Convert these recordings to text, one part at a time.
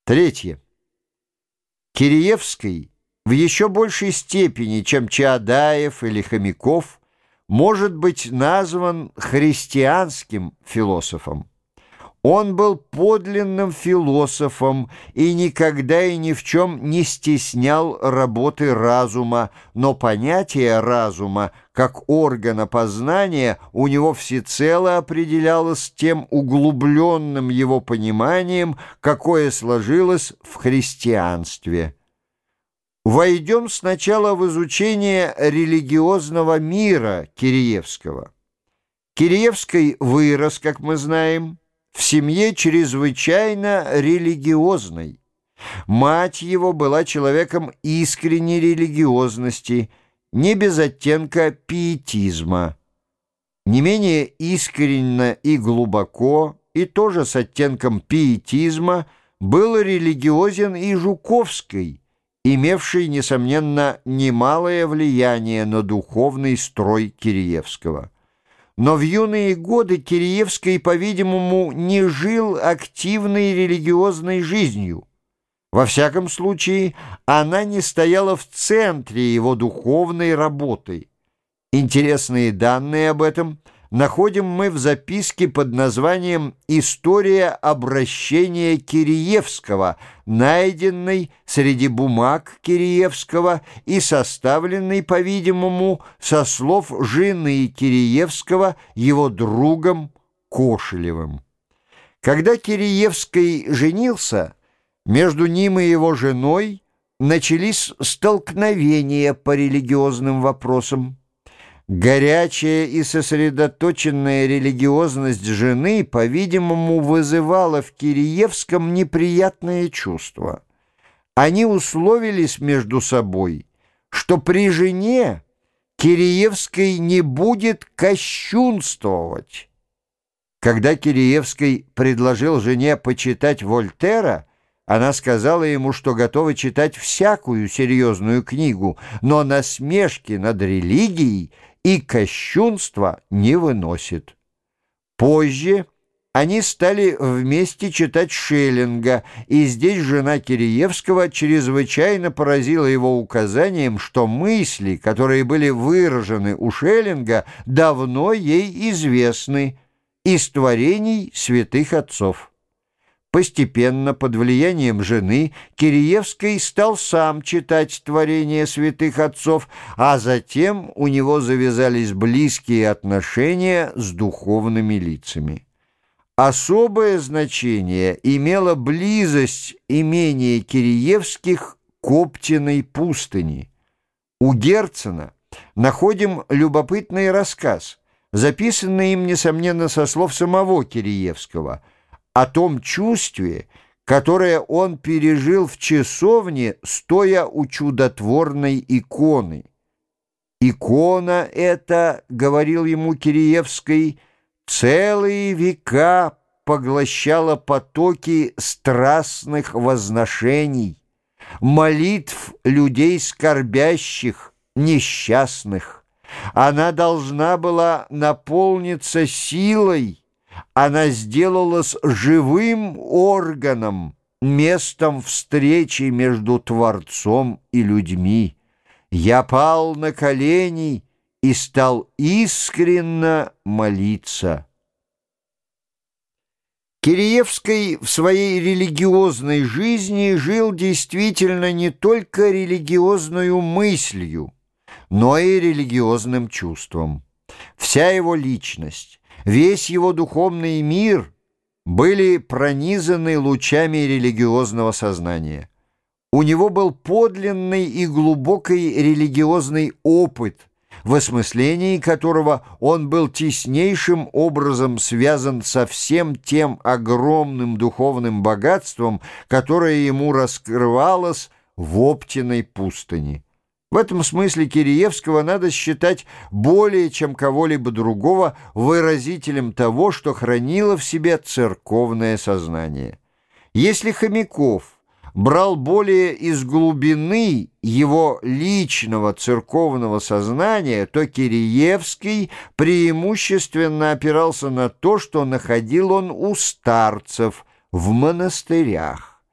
Третье. Киреевский в еще большей степени, чем Чаадаев или Хомяков, может быть назван христианским философом. Он был подлинным философом и никогда и ни в чем не стеснял работы разума, но понятие разума, как органа познания, у него всецело определялось тем углубленным его пониманием, какое сложилось в христианстве. Войдем сначала в изучение религиозного мира Киреевского. Киреевский вырос, как мы знаем, в семье чрезвычайно религиозной. Мать его была человеком искренней религиозности, не без оттенка пиетизма. Не менее искренно и глубоко, и тоже с оттенком пиетизма, был религиозен и Жуковский, имевший, несомненно, немалое влияние на духовный строй Киреевского. Но в юные годы Киреевский, по-видимому, не жил активной религиозной жизнью. Во всяком случае, она не стояла в центре его духовной работы. Интересные данные об этом находим мы в записке под названием «История обращения Киреевского», найденной среди бумаг Киреевского и составленной, по-видимому, со слов жены Киреевского, его другом Кошелевым. Когда Киреевский женился, между ним и его женой начались столкновения по религиозным вопросам. Горячая и сосредоточенная религиозность жены, по-видимому, вызывала в Киреевском неприятное чувство. Они условились между собой, что при жене Киреевский не будет кощунствовать. Когда Киреевский предложил жене почитать Вольтера, она сказала ему, что готова читать всякую серьезную книгу, но насмешки над религией и кощунство не выносит. Позже они стали вместе читать Шеллинга, и здесь жена Киреевского чрезвычайно поразила его указанием, что мысли, которые были выражены у Шеллинга, давно ей известны из творений святых отцов. Постепенно, под влиянием жены, Киреевский стал сам читать творения святых отцов, а затем у него завязались близкие отношения с духовными лицами. Особое значение имела близость имения Киреевских к Оптиной пустыни. У Герцена находим любопытный рассказ, записанный им, несомненно, со слов самого Киреевского, о том чувстве, которое он пережил в часовне, стоя у чудотворной иконы. «Икона эта, — говорил ему Киреевский, — целые века поглощала потоки страстных возношений, молитв людей скорбящих, несчастных. Она должна была наполниться силой, она сделалась живым органом, местом встречи между Творцом и людьми. Я пал на колени и стал искренно молиться». Киреевский в своей религиозной жизни жил действительно не только религиозную мыслью, но и религиозным чувством. Вся его личность, весь его духовный мир были пронизаны лучами религиозного сознания. У него был подлинный и глубокий религиозный опыт, в осмыслении которого он был теснейшим образом связан со всем тем огромным духовным богатством, которое ему раскрывалось в Оптиной пустыне. В этом смысле Киреевского надо считать более чем кого-либо другого выразителем того, что хранило в себе церковное сознание. Если Хомяков брал более из глубины его личного церковного сознания, то Киреевский преимущественно опирался на то, что находил он у старцев в монастырях.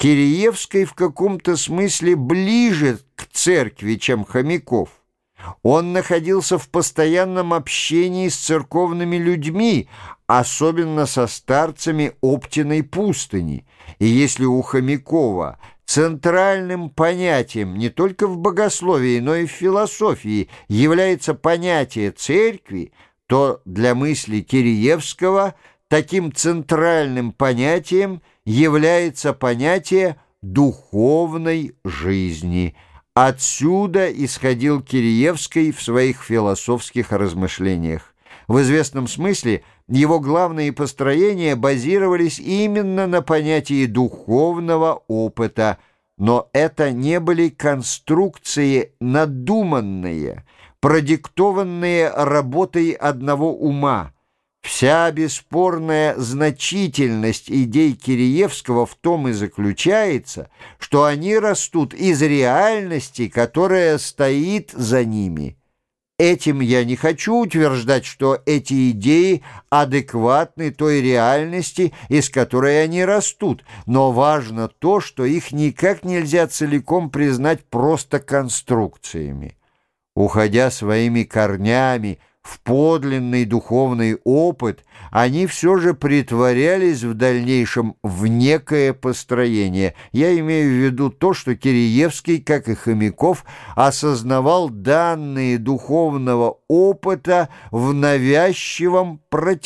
Киреевский в каком-то смысле ближе к церкви, чем Хомяков. Он находился в постоянном общении с церковными людьми, особенно со старцами Оптиной пустыни. И если у Хомякова центральным понятием не только в богословии, но и в философии является понятие церкви, то для мысли Киреевского таким центральным понятием является понятие духовной жизни. Отсюда исходил Киреевский в своих философских размышлениях. В известном смысле его главные построения базировались именно на понятии духовного опыта, но это не были конструкции надуманные, продиктованные работой одного ума. Вся бесспорная значительность идей Киреевского в том и заключается, что они растут из реальности, которая стоит за ними. Этим я не хочу утверждать, что эти идеи адекватны той реальности, из которой они растут, но важно то, что их никак нельзя целиком признать просто конструкциями. Уходя своими корнями в подлинный духовный опыт, они все же притворялись в дальнейшем в некое построение. Я имею в виду то, что Киреевский, как и Хомяков, осознавал данные духовного опыта в навязчивом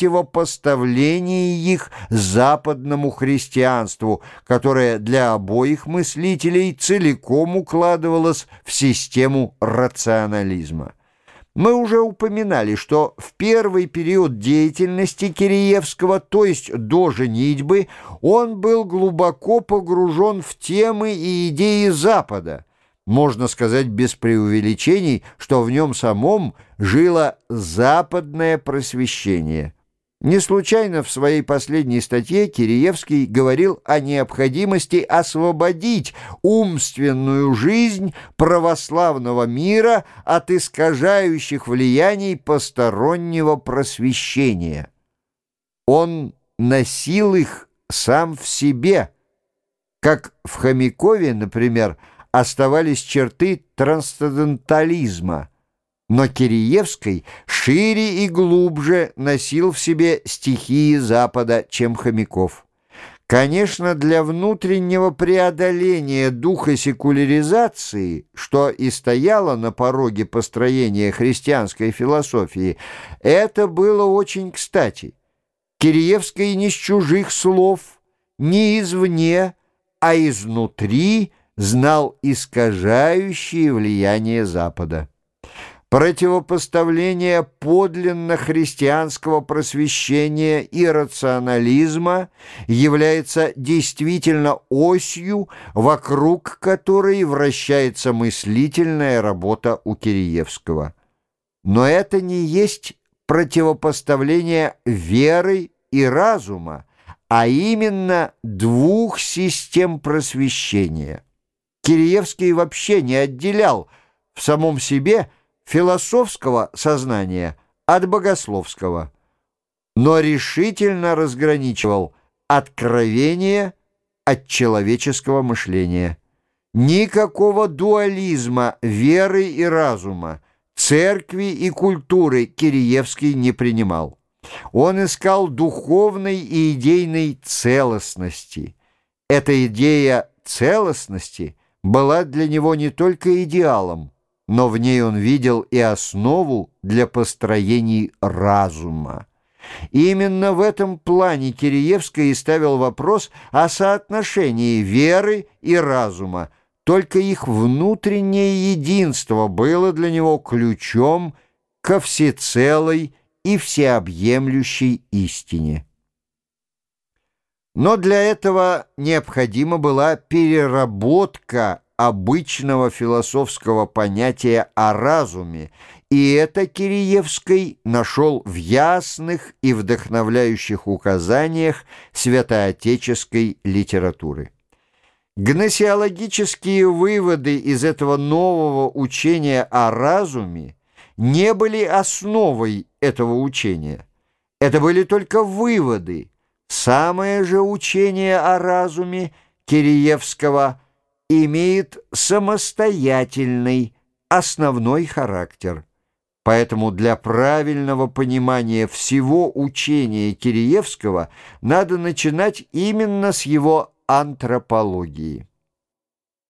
противопоставлении их западному христианству, которое для обоих мыслителей целиком укладывалось в систему рационализма. Мы уже упоминали, что в первый период деятельности Киреевского, то есть до женитьбы, он был глубоко погружен в темы и идеи Запада. Можно сказать без преувеличений, что в нем самом жило западное просвещение. Не случайно в своей последней статье Киреевский говорил о необходимости освободить умственную жизнь православного мира от искажающих влияний постороннего просвещения. Он носил их сам в себе, как в Хомякове, например, оставались черты трансцендентализма, но Киреевский шире и глубже носил в себе стихии Запада, чем Хомяков. Конечно, для внутреннего преодоления духа секуляризации, что и стояло на пороге построения христианской философии, это было очень кстати. Киреевский не с чужих слов, не извне, а изнутри знал искажающие влияние Запада. Противопоставление подлинно христианского просвещения и рационализма является действительно осью, вокруг которой вращается мыслительная работа у Киреевского. Но это не есть противопоставление веры и разума, а именно двух систем просвещения. Киреевский вообще не отделял в самом себе философского сознания от богословского, но решительно разграничивал откровение от человеческого мышления. Никакого дуализма веры и разума, церкви и культуры Киреевский не принимал. Он искал духовной и идейной целостности. Эта идея целостности была для него не только идеалом, но в ней он видел и основу для построений разума. Именно в этом плане Киреевский и ставил вопрос о соотношении веры и разума. Только их внутреннее единство было для него ключом ко всецелой и всеобъемлющей истине. Но для этого необходима была переработка обычного философского понятия о разуме, и это Киреевский нашел в ясных и вдохновляющих указаниях святоотеческой литературы. Гносеологические выводы из этого нового учения о разуме не были основой этого учения. Это были только выводы. Самое же учение о разуме Киреевского имеет самостоятельный, основной характер. Поэтому для правильного понимания всего учения Киреевского надо начинать именно с его антропологии.